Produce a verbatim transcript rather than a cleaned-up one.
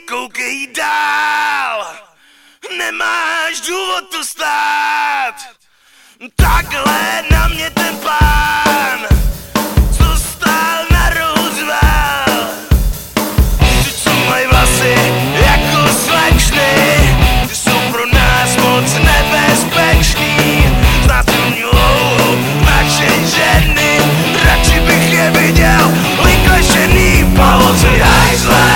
koukej dál, nemáš důvod tu stát. Takhle na mě ten pád